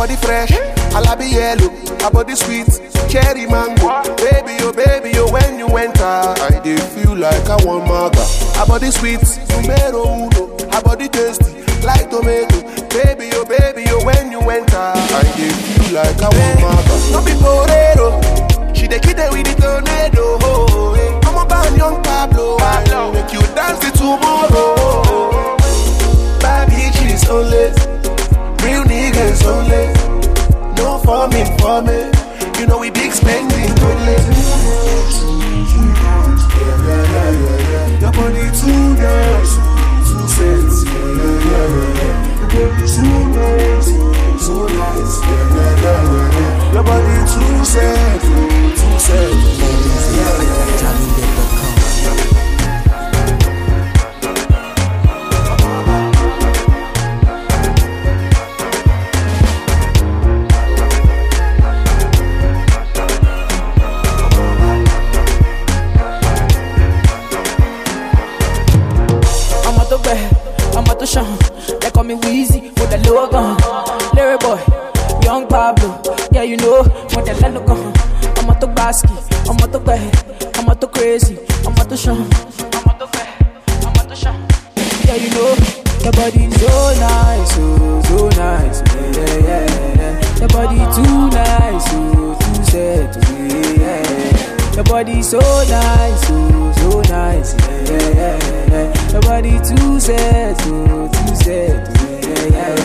body fresh, alabi yellow, her body sweet, cherry mango. Baby, oh, when you enter, I dey feel like I want maga. Her body sweet, numero uno, her body tasty, like tomato. Baby, oh, when you enter, I dey feel like I want maga. No be torero, she dey kill with the tornado. I'm a bad young Pablo, make you dance till tomorrow. Bad bitches only, real niggas only. No for me, you know we big spending only. Your body too nice, too sexy. Your body too nice, so nice. Your body too sexy, too sexy. I'm at the show. They call me Weezy with the low gun. Larry boy, young Pablo. Yeah, you know, with the land gun. I'm at the basket, I'm at the bed, I'm at the crazy, I'm at the show. I'm at the bed, I'm at the show. Yeah, you know, your body so nice, so nice. Yeah. Your body too nice, too sad. Yeah. Your body so nice, so nice. Yeah. Your body too sad, too sad. Yeah.